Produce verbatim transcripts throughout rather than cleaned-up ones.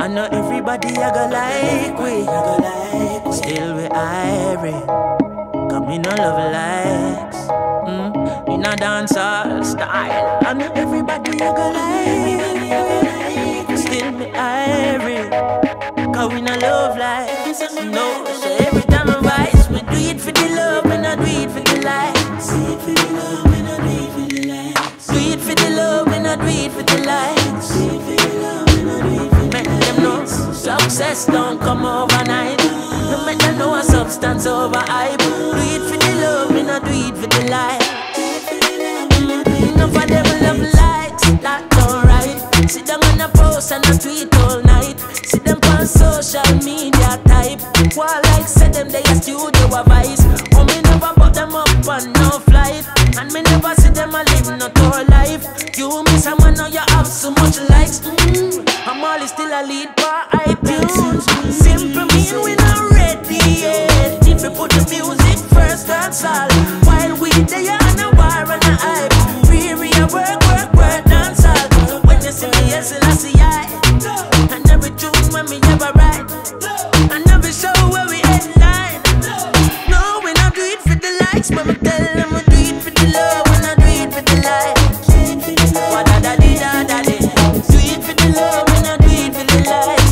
I know everybody I go like we, still we irie. Cause me no love likes, mm, in a dancehall style. I know everybody I go like, still me irie. Cause we no love likes, no. So every time I rise, we do it for the love, we not do it for the likes. Do it for the love, we not do it for the likes. Do it for the love, we not do it for the likes. Do it for the love, we not do it for the likes. Make them know success don't come overnight. No make them know a substance over hype. Do it for the love, we not do it for the likes. Enough of them love likes, that don't right. See them on a post and a tweet all night. See them on social media type. While like say them they a studio a vice. Oh me never put them up on no flight. And me never see them a live no tour life. You miss someone now you have so much likes. Mm, I'm always still a lead by iTunes. Simple mean we not ready yet. If we put the music first, that's all. While we they on a war and a hype. We we a work, work, work, dance all. So when you see me, yes, I see I. And every tune when me ever write. And every show where we headline. No, we not do it for the likes, but me tell them we do it for the love. We not do it for the likes. What da da di da da di. Do it for the love, we not do it for the likes.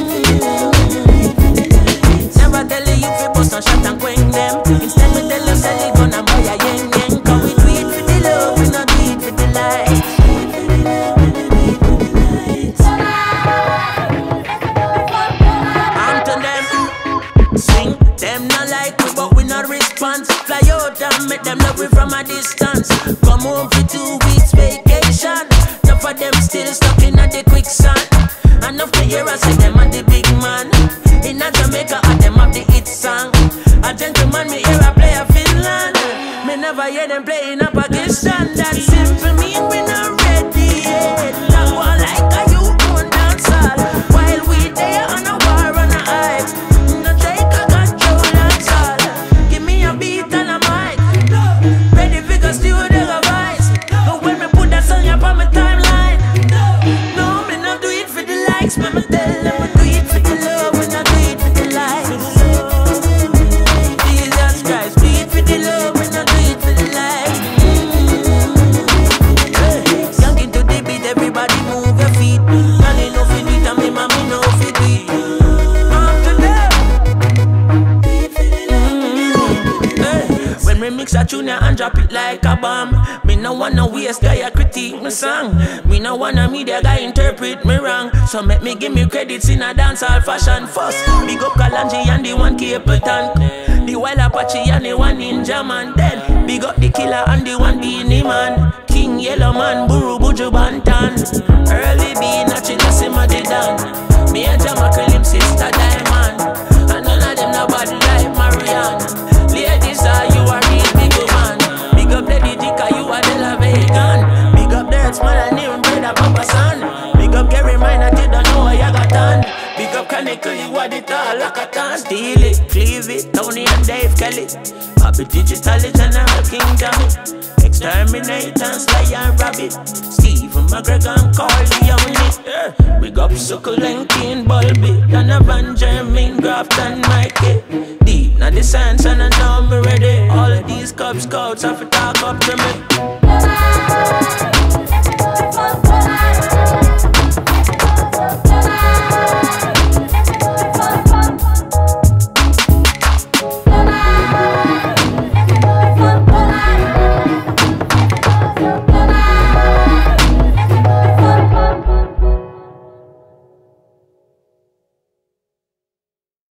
Never tell you if you bust and shot and quench them. Instead me tell you sell it gonna buy a yen yen. Cause we do it for the love, we not do it for the likes. Them not like we, but we not response. Fly out and make them love we from a distance. Come home for two weeks vacation. Enough of them still stuck in the quicksand. Enough to hear us say them are the big man. In a Jamaica, and them have the hit song. A gentleman, me hear a play a Finland. Me never hear them play in a Pakistan. That simple mean we not ready yet. That one like a you own dance hall. While we there on a war on a hype. When me tell them we do it for the love, we not do it for the likes. Jesus Christ, do it for the love, we not do it for the likes. Hey, young into the beat, everybody move your feet. Girl, you know fi do it, and me mommy know fi do it. Up to them. Hey, when we mix a tune and drop it like a bomb. Me no wanna waste guy a critique me song. Me no wanna media guy interpret me wrong. So make me give me credits in a dancehall fashion first. Big up Kalanji and the one Capleton. The Wild Apache and the one Ninja Man. Then big up the Killer and the one Beanie Man. King Yellow Man, Buru Buju Bantan. Early B, Nachila Sima de Dan. Me and Jamaica him sister Diamond. And none of them nobody like Marianne. Ladies, are you a real big man? Big up Lady Dika, you are the La Vegan. Big up Dirts Man and him brother Papa San. Big up Gary Mine, I don't know what you got done. Big up Kaneko, you are the tall like a tan. Steal it, cleave it, Tony and Dave Kelly. Happy Digital General Kingdom. Exterminate and Sly and Rabbit. Stephen McGregor and Carly on it. Yeah. Big up Succulent, Keen Bulby. Donovan, Jermaine, Graft and Mikey. Deep now the science and I know me ready. All of these Cub Scouts have to talk up to me.